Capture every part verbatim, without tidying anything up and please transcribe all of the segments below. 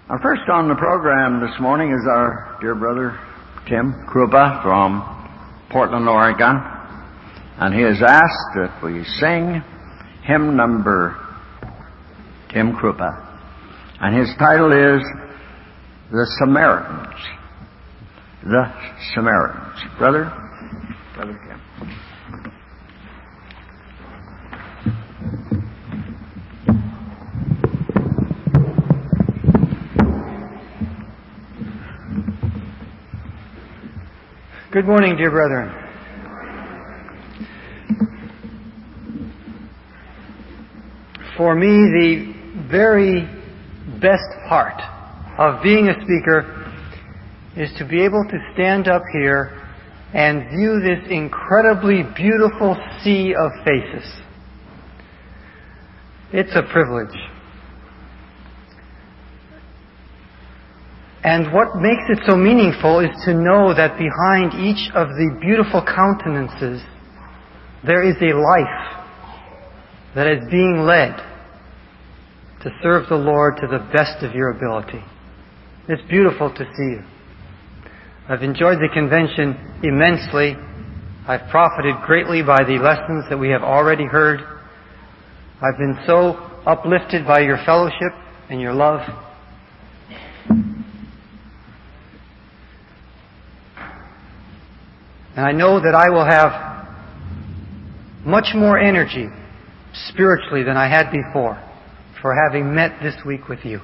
Our first on the program this morning is our dear brother Tim Krupa from Portland, Oregon, and he has asked that we sing hymn number Tim Krupa, and his title is The Samaritans. The Samaritans. Brother, Brother Tim. Good morning, dear brethren. For me, the very best part of being a speaker is to be able to stand up here and view this incredibly beautiful sea of faces. It's a privilege. And what makes it so meaningful is to know that behind each of the beautiful countenances, there is a life that is being led to serve the Lord to the best of your ability. It's beautiful to see you. I've enjoyed the convention immensely. I've profited greatly by the lessons that we have already heard. I've been so uplifted by your fellowship and your love. And I know that I will have much more energy spiritually than I had before for having met this week with you.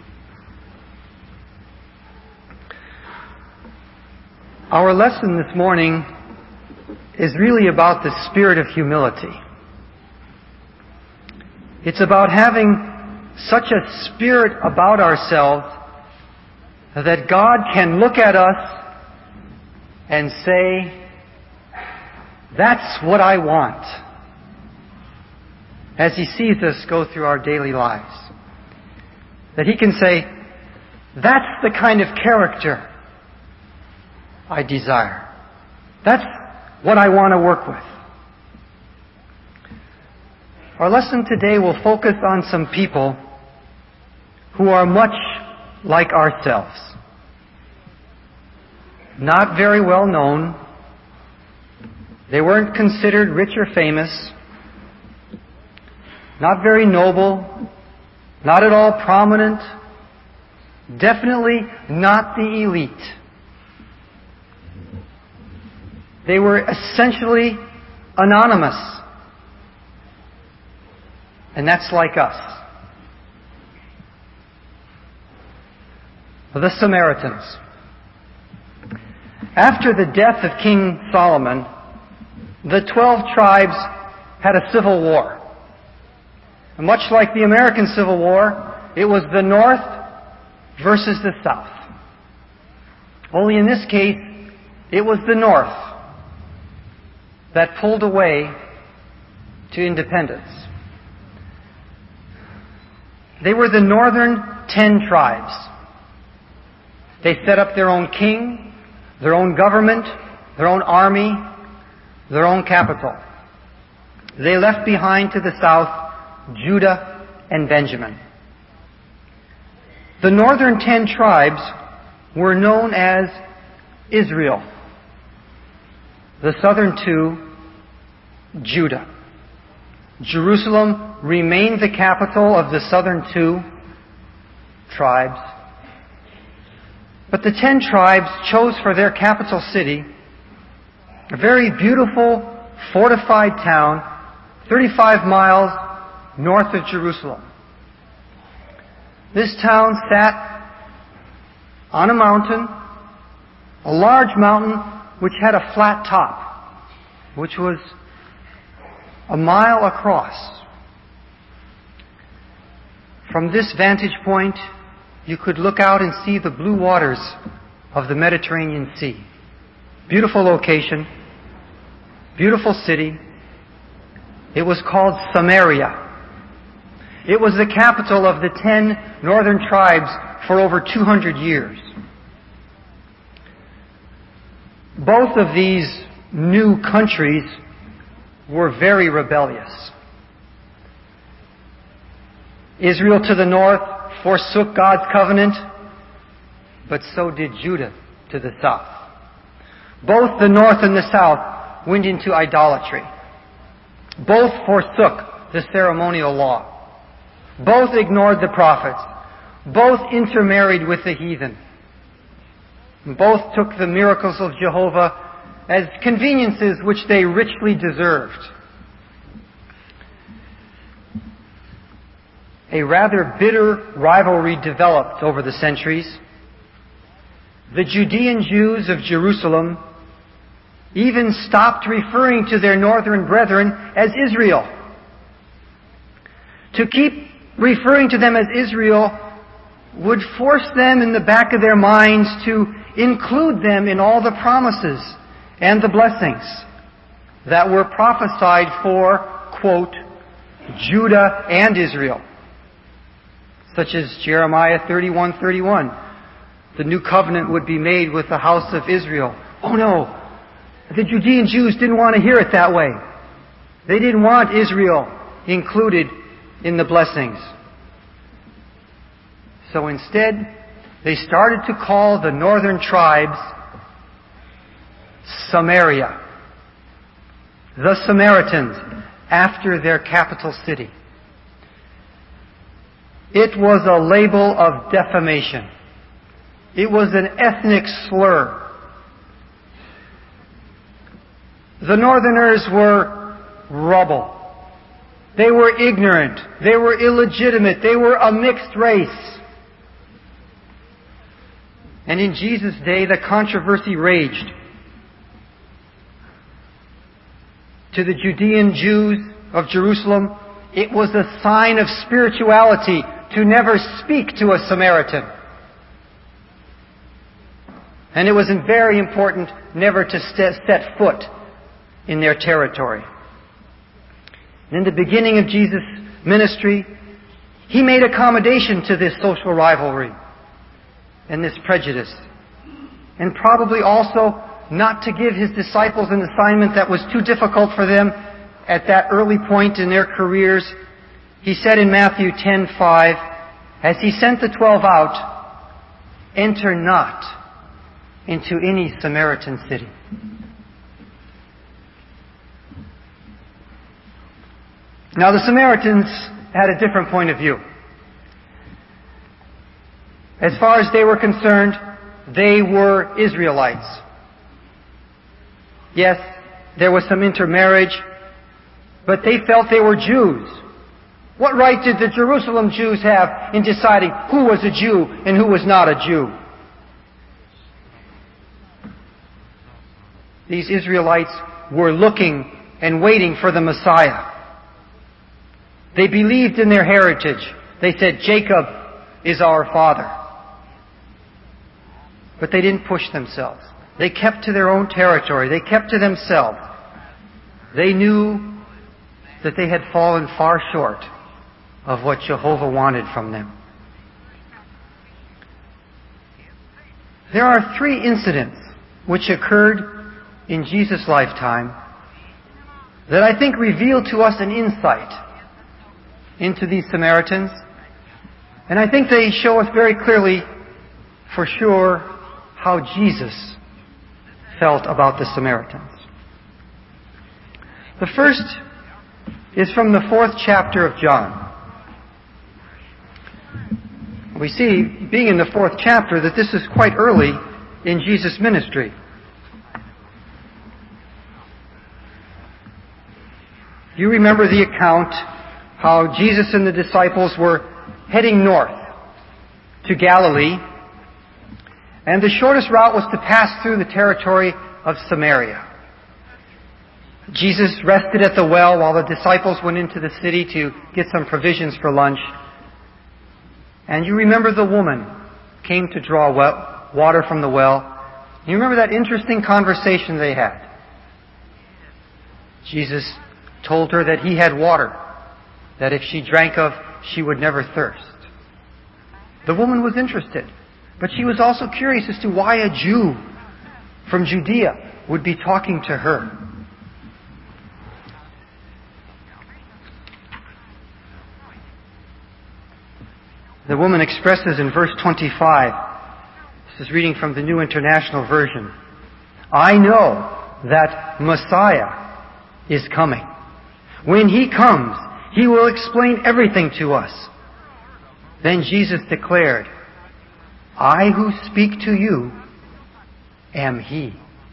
Our lesson this morning is really about the spirit of humility. It's about having such a spirit about ourselves that God can look at us and say, "That's what I want," as He sees us go through our daily lives. That He can say, "That's the kind of character I desire. That's what I want to work with." Our lesson today will focus on some people who are much like ourselves. Not very well known. They weren't considered rich or famous. Not very noble. Not at all prominent. Definitely not the elite. They were essentially anonymous. And that's like us. The Samaritans. After the death of King Solomon, the twelve tribes had a civil war. And much like the American Civil War, it was the North versus the South. Only in this case, it was the North that pulled away to independence. They were the northern ten tribes. They set up their own king, their own government, their own army, their own capital. They left behind to the south Judah and Benjamin. The northern ten tribes were known as Israel. The southern two, Judah. Jerusalem remained the capital of the southern two tribes. But the ten tribes chose for their capital city a very beautiful, fortified town, thirty-five miles north of Jerusalem. This town sat on a mountain, a large mountain which had a flat top, which was a mile across. From this vantage point, you could look out and see the blue waters of the Mediterranean Sea. Beautiful location, beautiful city. It was called Samaria. It was the capital of the ten northern tribes for over two hundred years. Both of these new countries were very rebellious. Israel to the north forsook God's covenant but so did Judah to the south. Both the north and the south went into idolatry. Both forsook the ceremonial law. Both ignored the prophets. Both intermarried with the heathen. Both took the miracles of Jehovah as conveniences which they richly deserved. A rather bitter rivalry developed over the centuries. The Judean Jews of Jerusalem even stopped referring to their northern brethren as Israel. To keep referring to them as Israel would force them in the back of their minds to include them in all the promises and the blessings that were prophesied for, quote, Judah and Israel. Such as Jeremiah thirty-one thirty-one. The new covenant would be made with the house of Israel. Oh no! The Judean Jews didn't want to hear it that way. They didn't want Israel included in the blessings. So instead, they started to call the northern tribes Samaria. The Samaritans, after their capital city. It was a label of defamation. It was an ethnic slur. The northerners were rubble. They were ignorant. They were illegitimate. They were a mixed race. And in Jesus' day, the controversy raged. To the Judean Jews of Jerusalem, it was a sign of spirituality to never speak to a Samaritan. And it was very important never to set foot in their territory. In the beginning of Jesus' ministry, He made accommodation to this social rivalry and this prejudice. And probably also not to give His disciples an assignment that was too difficult for them at that early point in their careers. He said in Matthew ten five, as He sent the twelve out, enter not into any Samaritan city. Now the Samaritans had a different point of view. As far as they were concerned, they were Israelites. Yes, there was some intermarriage, but they felt they were Jews. What right did the Jerusalem Jews have in deciding who was a Jew and who was not a Jew? These Israelites were looking and waiting for the Messiah. They believed in their heritage. They said, Jacob is our father. But they didn't push themselves. They kept to their own territory. They kept to themselves. They knew that they had fallen far short of what Jehovah wanted from them. There are three incidents which occurred in Jesus' lifetime that I think reveal to us an insight into these Samaritans. And I think they show us very clearly, for sure, how Jesus felt about the Samaritans. The first is from the fourth chapter of John. We see, being in the fourth chapter, that this is quite early in Jesus' ministry. You remember the account how Jesus and the disciples were heading north to Galilee, and the shortest route was to pass through the territory of Samaria. Jesus rested at the well while the disciples went into the city to get some provisions for lunch. And you remember the woman came to draw water from the well. You remember that interesting conversation they had. Jesus told her that He had water, that if she drank of, she would never thirst. The woman was interested, but she was also curious as to why a Jew from Judea would be talking to her. The woman expresses in verse twenty-five, This is reading from the New International Version. I know that Messiah is coming. When He comes, He will explain everything to us. Then Jesus declared, I who speak to you am He.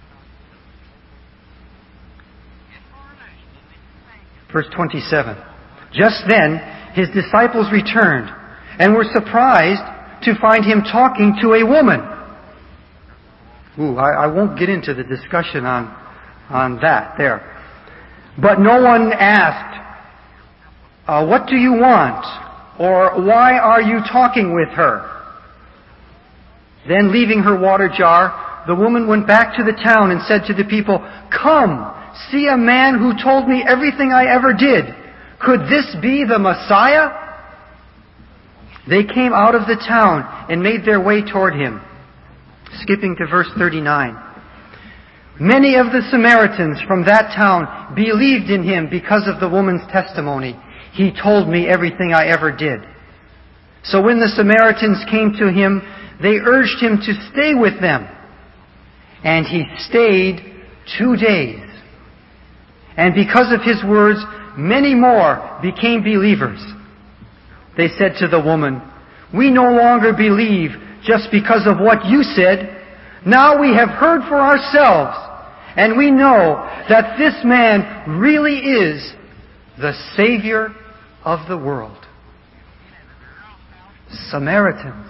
Verse twenty-seven. Just then, His disciples returned and were surprised to find Him talking to a woman. Ooh, I, I won't get into the discussion on, on that there. But no one asked, uh, what do you want? Or why are you talking with her? Then leaving her water jar, the woman went back to the town and said to the people, Come, see a man who told me everything I ever did. Could this be the Messiah? They came out of the town and made their way toward Him. Skipping to verse thirty-nine. Many of the Samaritans from that town believed in Him because of the woman's testimony. He told me everything I ever did. So when the Samaritans came to Him, they urged Him to stay with them. And He stayed two days. And because of His words, many more became believers. They said to the woman, We no longer believe just because of what you said. Now we have heard for ourselves, and we know that this man really is the Savior of the world. Samaritans.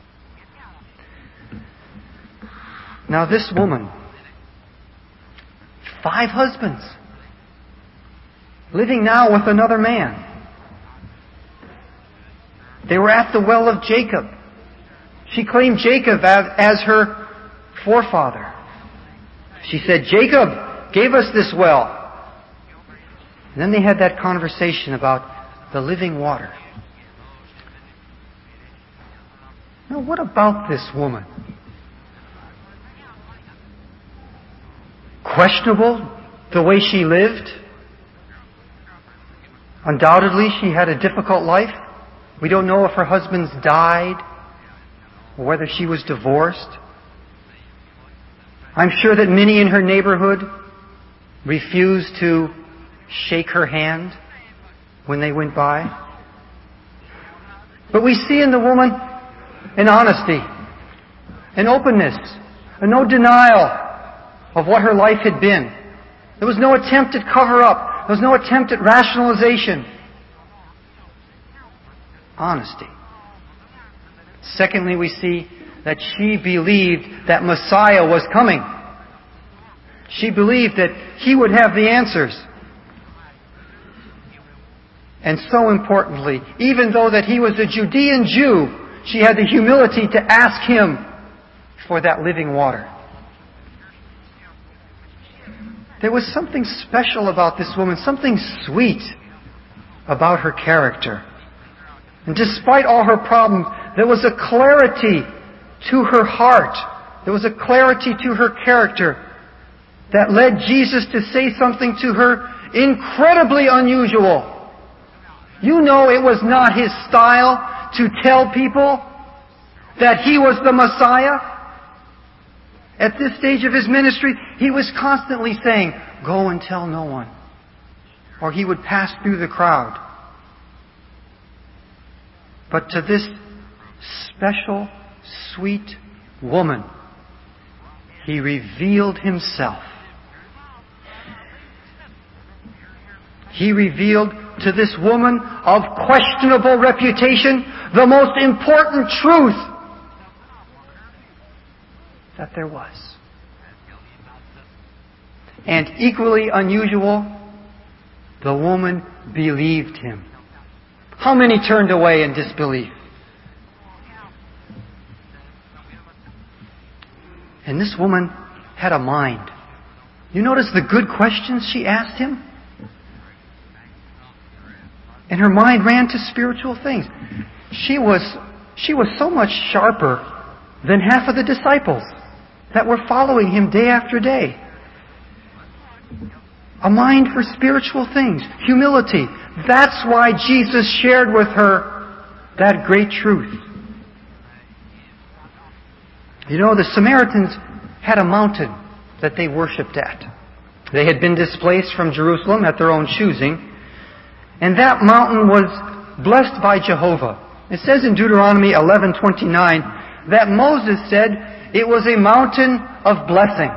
Now this woman, five husbands, living now with another man. They were at the well of Jacob. She claimed Jacob as her forefather. She said, Jacob gave us this well. And then they had that conversation about the living water. Now, what about this woman? Questionable the way she lived. Undoubtedly, she had a difficult life. We don't know if her husbands died or whether she was divorced. I'm sure that many in her neighborhood refused to shake her hand when they went by. But we see in the woman an honesty, an openness, and no denial of what her life had been. There was no attempt at cover-up. There was no attempt at rationalization. Honesty. Secondly, we see that she believed that Messiah was coming. She believed that He would have the answers. And so importantly, even though that He was a Judean Jew, she had the humility to ask Him for that living water. There was something special about this woman, something sweet about her character. And despite all her problems, there was a clarity to her heart. There was a clarity to her character that led Jesus to say something to her incredibly unusual. You know it was not His style to tell people that He was the Messiah. At this stage of His ministry, He was constantly saying, Go and tell no one. Or He would pass through the crowd. But to this special, sweet woman, He revealed Himself. He revealed to this woman of questionable reputation the most important truth that there was. And equally unusual, the woman believed Him. How many turned away in disbelief? And this woman had a mind. You notice the good questions she asked Him? And her mind ran to spiritual things. She was, she was so much sharper than half of the disciples that were following Him day after day. A mind for spiritual things. Humility. That's why Jesus shared with her that great truth. You know, the Samaritans had a mountain that they worshipped at. They had been displaced from Jerusalem at their own choosing, and that mountain was blessed by Jehovah. It says in Deuteronomy eleven twenty-nine that Moses said it was a mountain of blessing.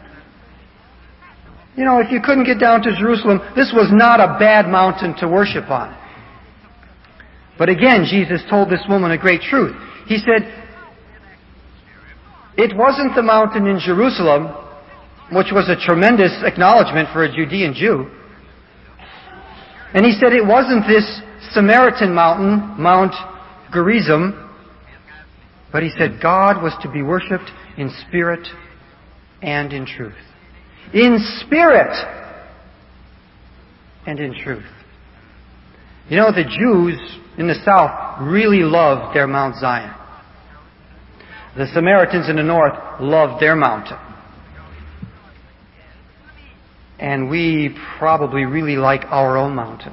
You know, if you couldn't get down to Jerusalem, this was not a bad mountain to worship on. But again, Jesus told this woman a great truth. He said, it wasn't the mountain in Jerusalem, which was a tremendous acknowledgement for a Judean Jew. And he said it wasn't this Samaritan mountain, Mount Gerizim, but he said God was to be worshipped in spirit and in truth. In spirit and in truth. You know, the Jews in the south really loved their Mount Zion. The Samaritans in the north loved their mountain. And we probably really like our own mountains.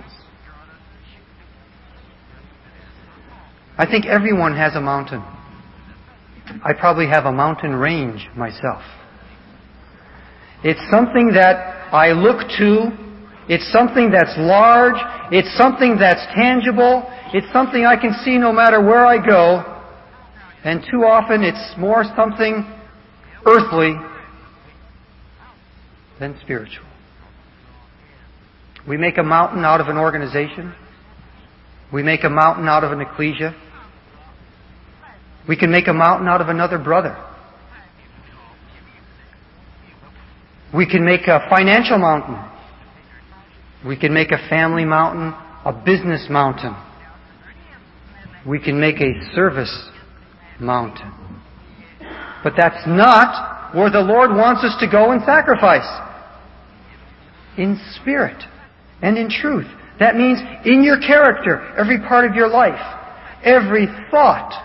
I think everyone has a mountain. I probably have a mountain range myself. It's something that I look to. It's something that's large. It's something that's tangible. It's something I can see no matter where I go. And too often it's more something earthly than spiritual. We make a mountain out of an organization. We make a mountain out of an ecclesia. We can make a mountain out of another brother. We can make a financial mountain. We can make a family mountain, a business mountain. We can make a service mountain. But that's not where the Lord wants us to go and sacrifice. In spirit and in truth. That means in your character, every part of your life, every thought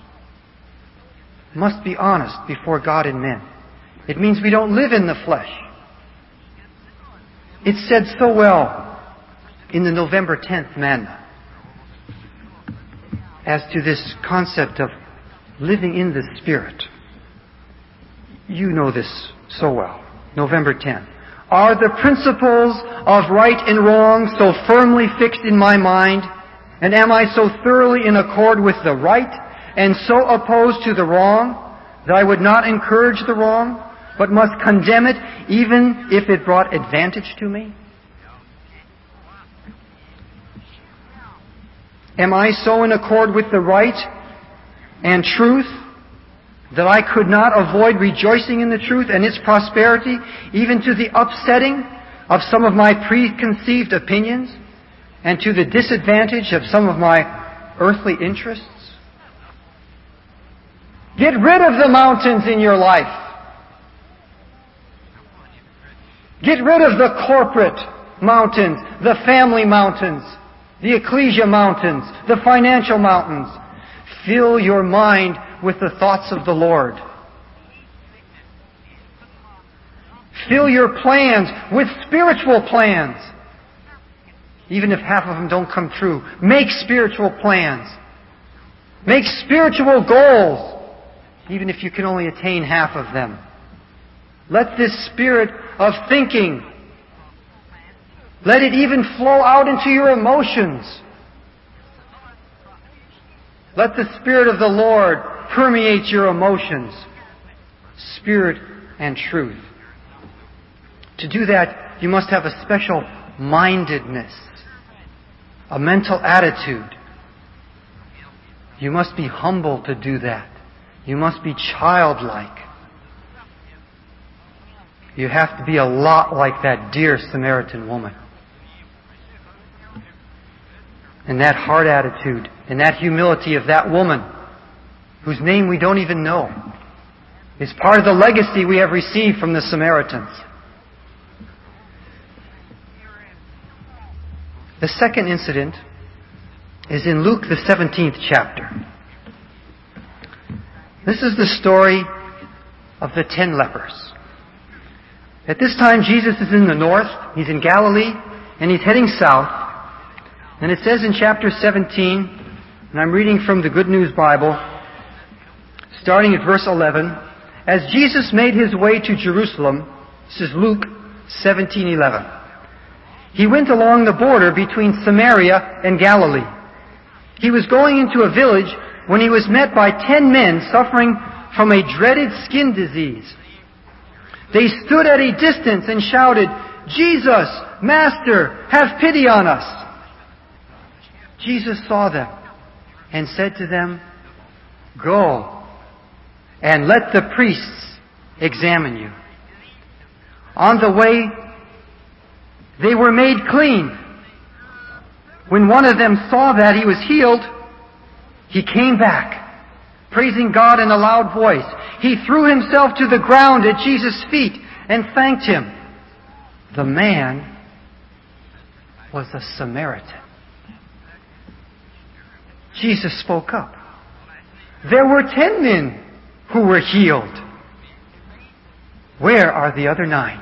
must be honest before God and men. It means we don't live in the flesh. It's said so well in the November tenth Manna as to this concept of living in the Spirit. You know this so well. November tenth. Are the principles of right and wrong so firmly fixed in my mind, and am I so thoroughly in accord with the right and so opposed to the wrong that I would not encourage the wrong, but must condemn it even if it brought advantage to me? Am I so in accord with the right and truth that I could not avoid rejoicing in the truth and its prosperity, even to the upsetting of some of my preconceived opinions and to the disadvantage of some of my earthly interests? Get rid of the mountains in your life. Get rid of the corporate mountains, the family mountains, the ecclesia mountains, the financial mountains. Fill your mind with the thoughts of the Lord. Fill your plans with spiritual plans. Even if half of them don't come true, make spiritual plans. Make spiritual goals, even if you can only attain half of them. Let this spirit of thinking, let it even flow out into your emotions. Let the Spirit of the Lord permeate your emotions, spirit and truth. To do that, you must have a special mindedness, a mental attitude. You must be humble to do that. You must be childlike. You have to be a lot like that dear Samaritan woman. And that heart attitude and that humility of that woman, whose name we don't even know, is part of the legacy we have received from the Samaritans. The second incident is in Luke, the seventeenth chapter. This is the story of the ten lepers. At this time, Jesus is in the north, he's in Galilee, and he's heading south. And it says in chapter seventeen, and I'm reading from the Good News Bible, starting at verse eleven, As Jesus made his way to Jerusalem, this is Luke seventeen eleven, he went along the border between Samaria and Galilee. He was going into a village when he was met by ten men suffering from a dreaded skin disease. They stood at a distance and shouted, "Jesus, Master, have pity on us." Jesus saw them and said to them, "Go and let the priests examine you." On the way, they were made clean. When one of them saw that he was healed, he came back, praising God in a loud voice. He threw himself to the ground at Jesus' feet and thanked him. The man was a Samaritan. Jesus spoke up. There were ten men who were healed. Where are the other nine?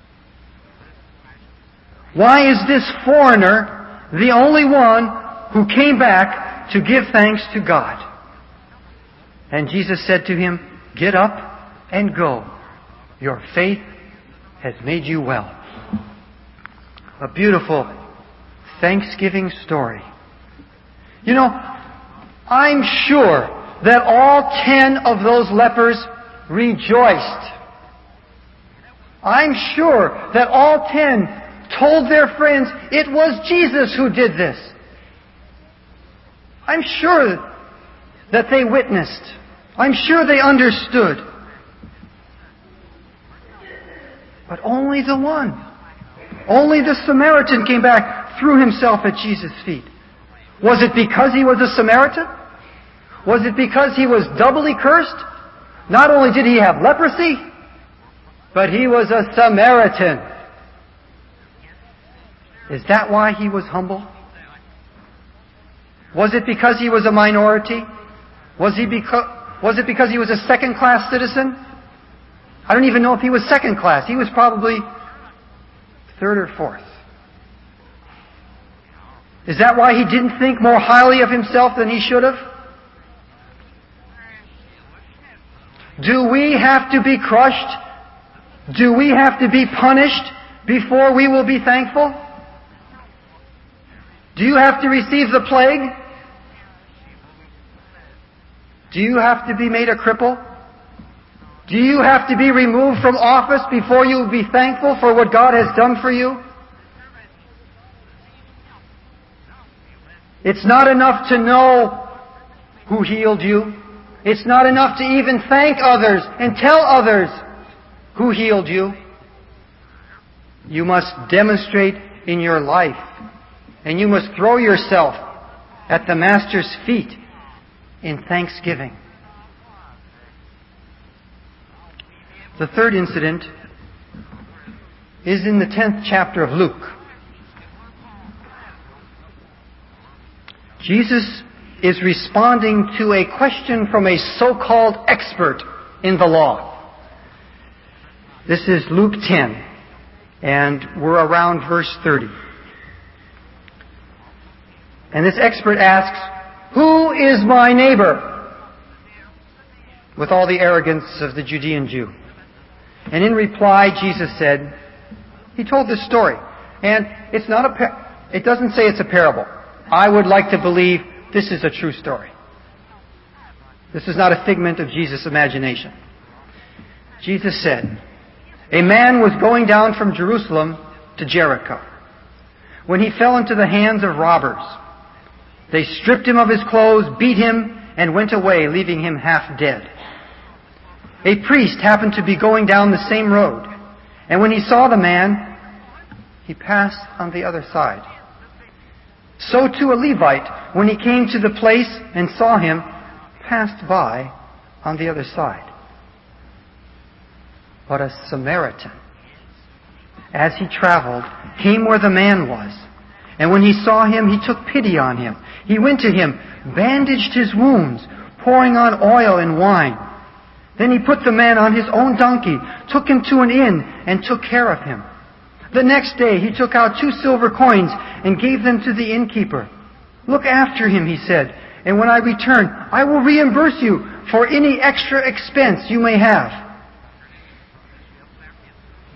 Why is this foreigner the only one who came back to give thanks to God? And Jesus said to him, "Get up and go. Your faith has made you well." A beautiful Thanksgiving story. You know, I'm sure that all ten of those lepers rejoiced. I'm sure that all ten told their friends it was Jesus who did this. I'm sure that they witnessed. I'm sure they understood. But only the one, only the Samaritan came back, threw himself at Jesus' feet. Was it because he was a Samaritan? Was it because he was doubly cursed? Not only did he have leprosy, but he was a Samaritan. Is that why he was humble? Was it because he was a minority? Was he because, was it because he was a second-class citizen? I don't even know if he was second class. He was probably third or fourth. Is that why he didn't think more highly of himself than he should have? Do we have to be crushed? Do we have to be punished before we will be thankful? Do you have to receive the plague? Do you have to be made a cripple? Do you have to be removed from office before you will be thankful for what God has done for you? It's not enough to know who healed you. It's not enough to even thank others and tell others who healed you. You must demonstrate in your life, and you must throw yourself at the Master's feet in thanksgiving. The third incident is in the tenth chapter of Luke. Jesus is responding to a question from a so-called expert in the law. This is Luke ten, and we're around verse thirty. And this expert asks, "Who is my neighbor?" With all the arrogance of the Judean Jew. And in reply, Jesus said, he told this story. And it's not a, par- it doesn't say it's a parable. I would like to believe this is a true story. This is not a figment of Jesus' imagination. Jesus said, "A man was going down from Jerusalem to Jericho when he fell into the hands of robbers. They stripped him of his clothes, beat him, and went away, leaving him half dead. A priest happened to be going down the same road, and when he saw the man, he passed on the other side. So too a Levite, when he came to the place and saw him, passed by on the other side. But a Samaritan, as he traveled, came where the man was. And when he saw him, he took pity on him. He went to him, bandaged his wounds, pouring on oil and wine. Then he put the man on his own donkey, took him to an inn, and took care of him. The next day he took out two silver coins and gave them to the innkeeper. 'Look after him,' he said, 'and when I return, I will reimburse you for any extra expense you may have.'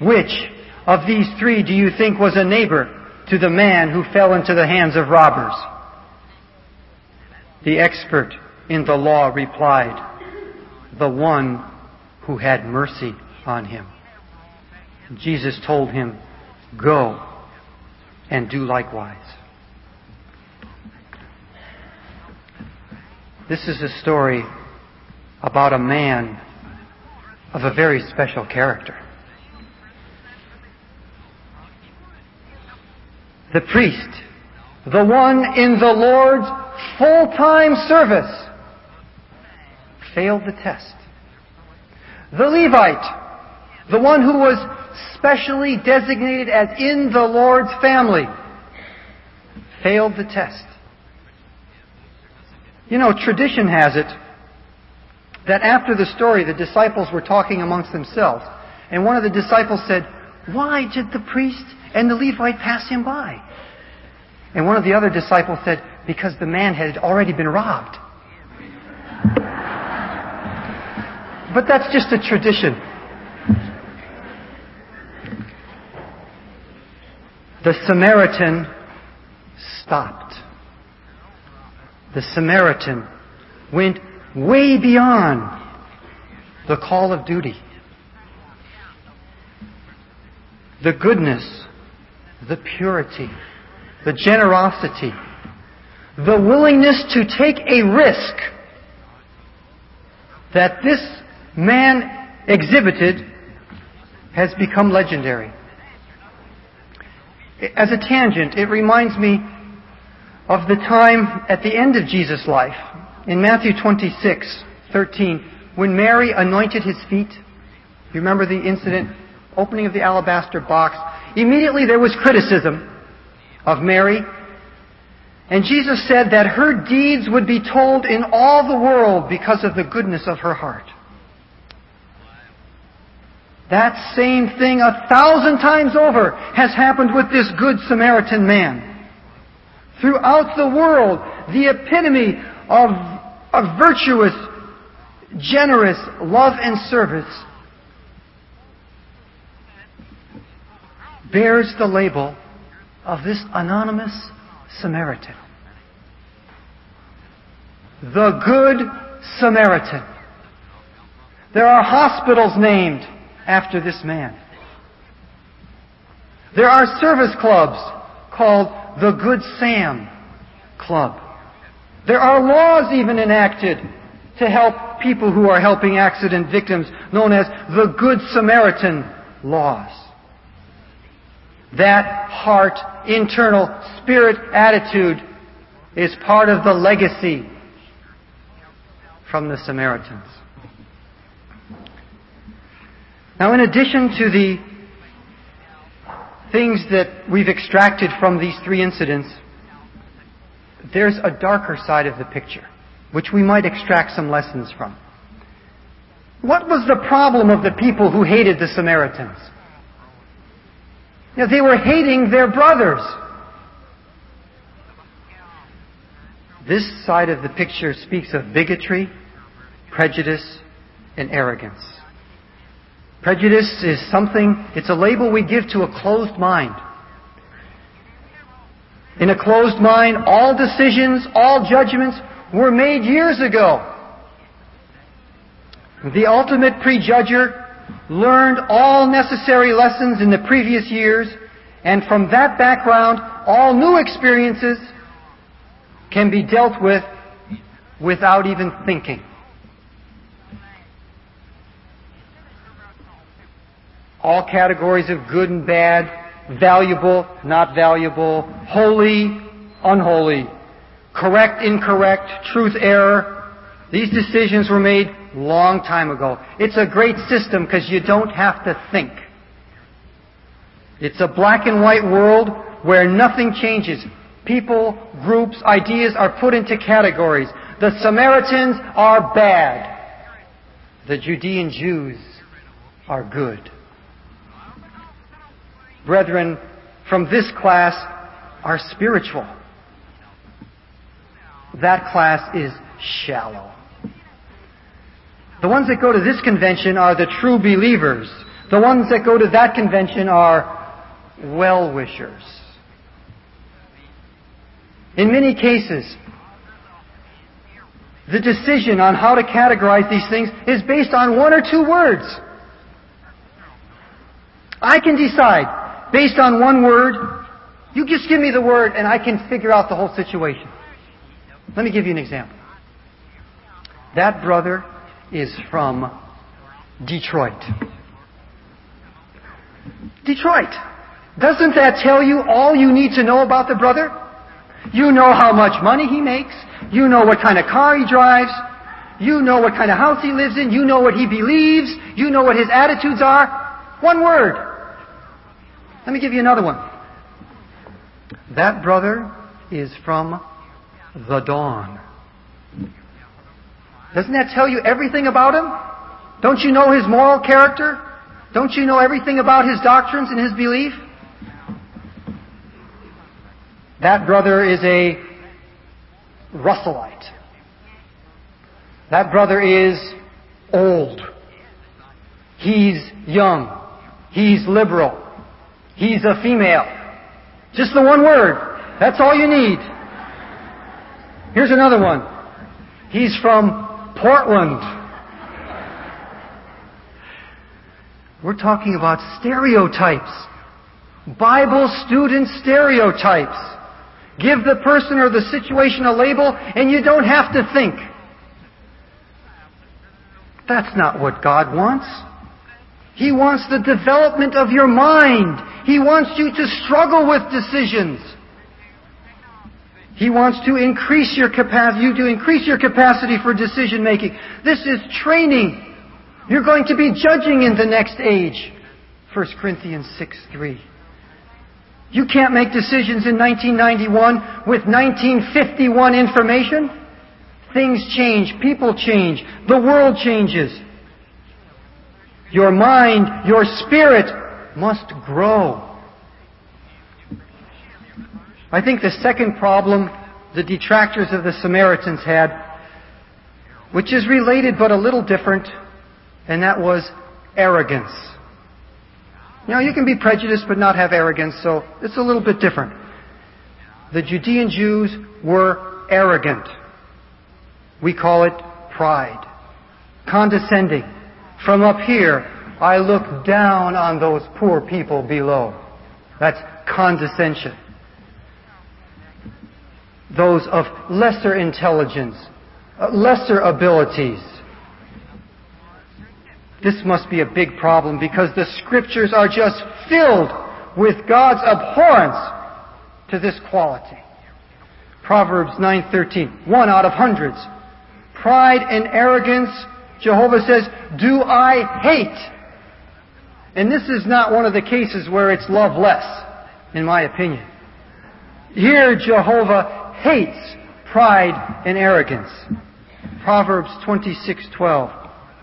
Which of these three do you think was a neighbor to the man who fell into the hands of robbers?" The expert in the law replied, "The one who had mercy on him." Jesus told him, "Go and do likewise." This is a story about a man of a very special character. The priest, the one in the Lord's full-time service, failed the test. The Levite, the one who was specially designated as in the Lord's family, failed the test. You know, tradition has it that after the story, the disciples were talking amongst themselves, and one of the disciples said, "Why did the priest and the Levite pass him by?" And one of the other disciples said, "Because the man had already been robbed." But that's just a tradition. The Samaritan stopped. The Samaritan went way beyond the call of duty. The goodness, the purity, the generosity, the willingness to take a risk that this man exhibited has become legendary. As a tangent, it reminds me of the time at the end of Jesus' life, in Matthew twenty-six thirteen, when Mary anointed his feet. You remember the incident? Opening of the alabaster box. Immediately there was criticism of Mary. And Jesus said that her deeds would be told in all the world because of the goodness of her heart. That same thing a thousand times over has happened with this good Samaritan man. Throughout the world, the epitome of, of virtuous, generous love and service bears the label of this anonymous Samaritan. The Good Samaritan. There are hospitals named after this man. There are service clubs called the Good Sam Club. There are laws even enacted to help people who are helping accident victims, known as the Good Samaritan laws. That heart, internal, spirit attitude is part of the legacy from the Samaritans. Now, in addition to the things that we've extracted from these three incidents, there's a darker side of the picture, which we might extract some lessons from. What was the problem of the people who hated the Samaritans? You know, they were hating their brothers. This side of the picture speaks of bigotry, prejudice, and arrogance. Prejudice is something, it's a label we give to a closed mind. In a closed mind, all decisions, all judgments were made years ago. The ultimate prejudger learned all necessary lessons in the previous years, and from that background, all new experiences can be dealt with without even thinking. All categories of good and bad, valuable, not valuable, holy, unholy, correct, incorrect, truth, error. These decisions were made long time ago. It's a great system because you don't have to think. It's a black and white world where nothing changes. People, groups, ideas are put into categories. The Samaritans are bad. The Judean Jews are good. Brethren from this class are spiritual. That class is shallow. The ones that go to this convention are the true believers, The ones that go to that convention are well-wishers. In many cases, the decision on how to categorize these things is based on one or two words. I can decide, based on one word, you just give me the word and I can figure out the whole situation. Let me give you an example. That brother is from Detroit. Detroit. Doesn't that tell you all you need to know about the brother? You know how much money he makes. You know what kind of car he drives. You know what kind of house he lives in. You know what he believes. You know what his attitudes are. One word. Let me give you another one. That brother is from the dawn. Doesn't that tell you everything about him? Don't you know his moral character? Don't you know everything about his doctrines and his belief? That brother is a Russellite. That brother is old. He's young. He's liberal. He's a female. Just the one word. That's all you need. Here's another one. He's from Portland. We're talking about stereotypes. Bible student stereotypes. Give the person or the situation a label and you don't have to think. That's not what God wants. He wants the development of your mind. He wants you to struggle with decisions. He wants to increase your capacity, you to increase your capacity for decision making. This is training. You're going to be judging in the next age. First Corinthians six three. You can't make decisions in nineteen ninety-one with nineteen fifty-one information. Things change, people change, the world changes. Your mind, your spirit must grow. I think the second problem the detractors of the Samaritans had, which is related but a little different, and that was arrogance. You know, you can be prejudiced but not have arrogance, so it's a little bit different. The Judean Jews were arrogant. We call it pride. Condescending. From up here, I look down on those poor people below. That's condescension. Those of lesser intelligence, lesser abilities. This must be a big problem because the Scriptures are just filled with God's abhorrence to this quality. Proverbs nine thirteen, one out of hundreds. Pride and arrogance, Jehovah says, do I hate. And this is not one of the cases where it's love less, in my opinion. Here Jehovah hates pride and arrogance. Proverbs twenty-six twelve.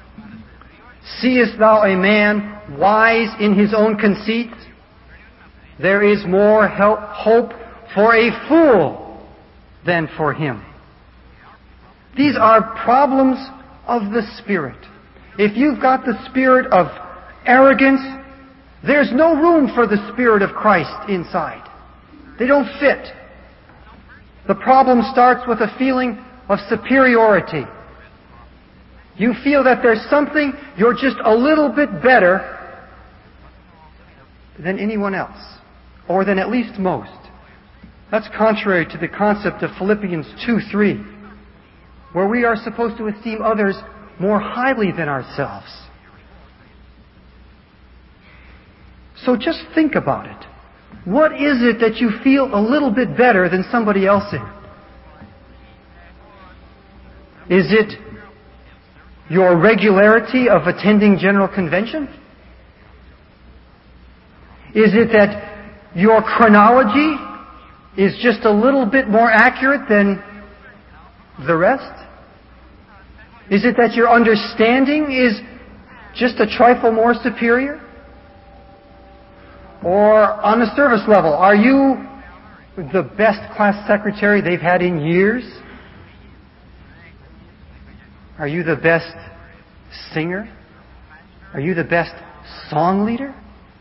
Seest thou a man wise in his own conceit? There is more help, hope for a fool than for him. These are problems of the Spirit. If you've got the spirit of arrogance, there's no room for the Spirit of Christ inside. They don't fit. The problem starts with a feeling of superiority. You feel that there's something, you're just a little bit better than anyone else, or than at least most. That's contrary to the concept of Philippians two three, where we are supposed to esteem others more highly than ourselves. So just think about it. What is it that you feel a little bit better than somebody else in? Is it your regularity of attending General Convention? Is it that your chronology is just a little bit more accurate than the rest? Is it that your understanding is just a trifle more superior? Or on the service level, are you the best class secretary they've had in years? Are you the best singer? Are you the best song leader?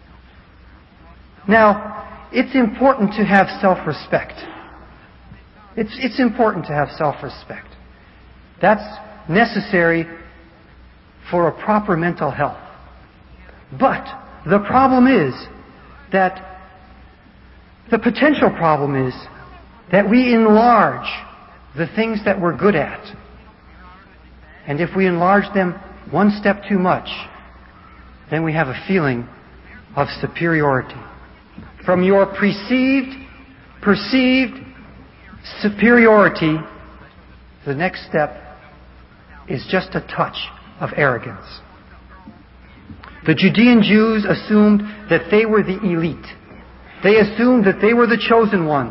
Now, it's important to have self-respect. It's, it's important to have self-respect. That's necessary for a proper mental health. But the problem is that the potential problem is that we enlarge the things that we're good at. And if we enlarge them one step too much, then we have a feeling of superiority. From your perceived, perceived superiority, the next step is just a touch of arrogance. The Judean Jews assumed that they were the elite. They assumed that they were the chosen ones.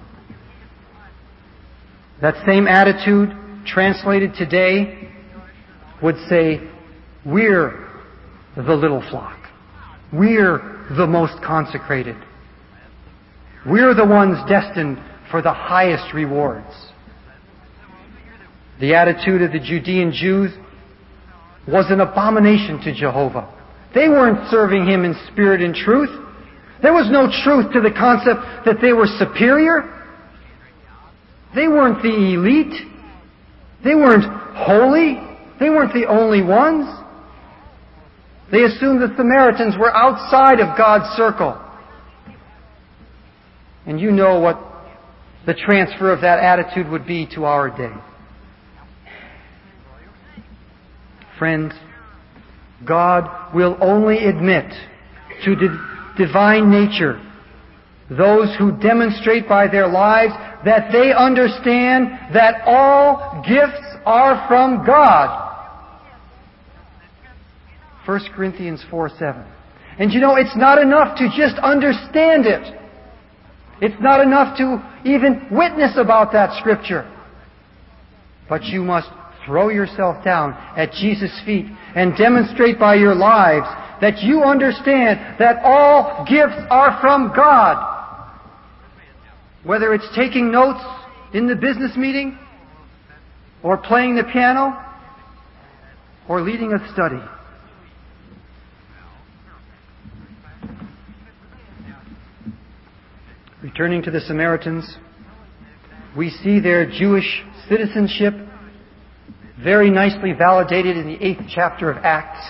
That same attitude, translated today, would say, we're the little flock. We're the most consecrated. We're the ones destined for the highest rewards. The attitude of the Judean Jews was an abomination to Jehovah. They weren't serving Him in spirit and truth. There was no truth to the concept that they were superior. They weren't the elite. They weren't holy. They weren't the only ones. They assumed the Samaritans were outside of God's circle. And you know what the transfer of that attitude would be to our day. Friends, God will only admit to the divine nature those who demonstrate by their lives that they understand that all gifts are from God. First Corinthians four seven. And you know, it's not enough to just understand it. It's not enough to even witness about that Scripture. But you must throw yourself down at Jesus' feet and demonstrate by your lives that you understand that all gifts are from God. Whether it's taking notes in the business meeting, or playing the piano, or leading a study. Returning to the Samaritans, we see their Jewish citizenship very nicely validated in the eighth chapter of Acts.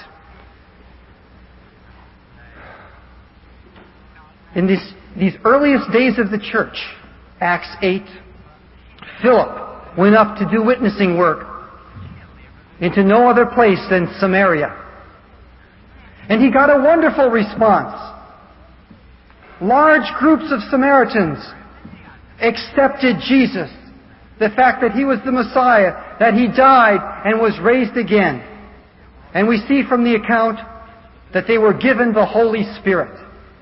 In this, these earliest days of the church, Acts eight, Philip went up to do witnessing work into no other place than Samaria. And he got a wonderful response. Large groups of Samaritans accepted Jesus, the fact that He was the Messiah, that He died and was raised again. And we see from the account that they were given the Holy Spirit.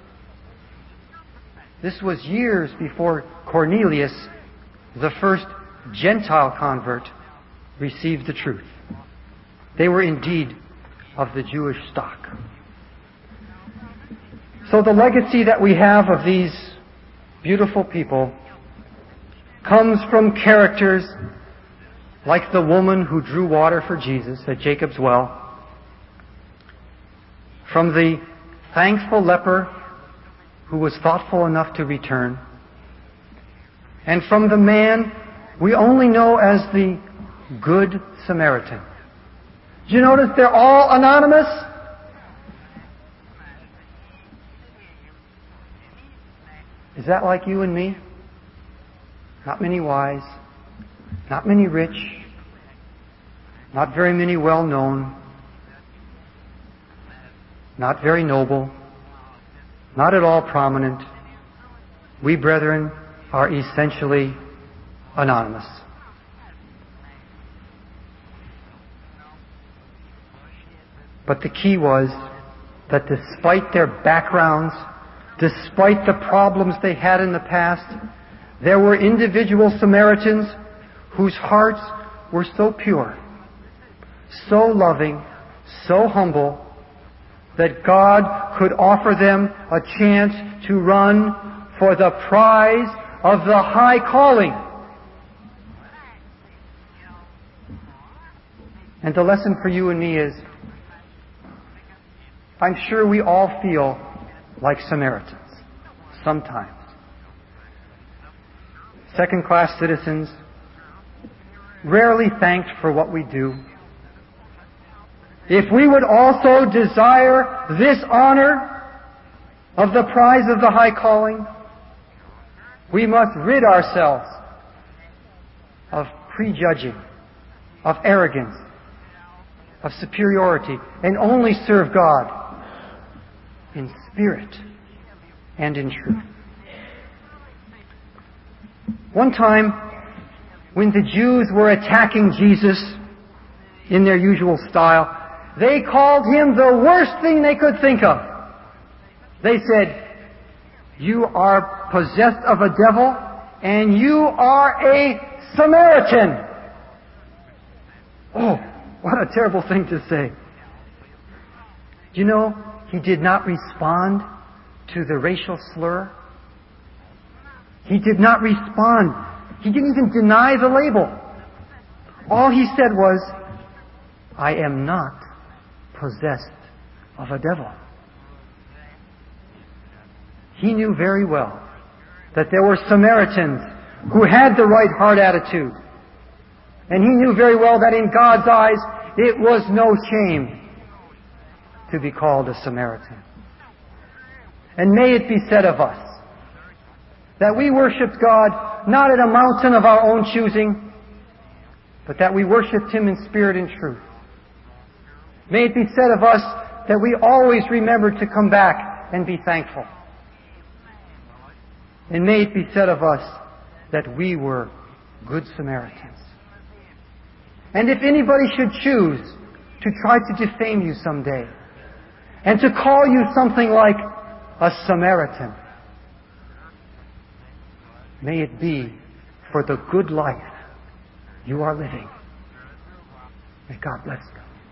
This was years before Cornelius, the first Gentile convert, received the truth. They were indeed of the Jewish stock. So the legacy that we have of these beautiful people comes from characters like the woman who drew water for Jesus at Jacob's well, from the thankful leper who was thoughtful enough to return, and from the man we only know as the Good Samaritan. Do you notice they're all anonymous? Is that like you and me? Not many wise, not many rich, not very many well-known, not very noble, not at all prominent. We, brethren, are essentially anonymous. But the key was that despite their backgrounds, despite the problems they had in the past, there were individual Samaritans whose hearts were so pure, so loving, so humble, that God could offer them a chance to run for the prize of the high calling. And the lesson for you and me is, I'm sure we all feel like Samaritans sometimes. Second-class citizens, rarely thanked for what we do. If we would also desire this honor of the prize of the high calling, we must rid ourselves of prejudging, of arrogance, of superiority, and only serve God in spirit and in truth. One time, when the Jews were attacking Jesus in their usual style, they called Him the worst thing they could think of. They said, "You are possessed of a devil, and you are a Samaritan." Oh, what a terrible thing to say. You know, He did not respond to the racial slur. He did not respond. He didn't even deny the label. All He said was, "I am not possessed of a devil." He knew very well that there were Samaritans who had the right heart attitude. And He knew very well that in God's eyes it was no shame to be called a Samaritan. And may it be said of us that we worshiped God not at a mountain of our own choosing, but that we worshiped Him in spirit and truth. May it be said of us that we always remember to come back and be thankful. And may it be said of us that we were good Samaritans. And if anybody should choose to try to defame you someday, and to call you something like a Samaritan, may it be for the good life you are living. May God bless you.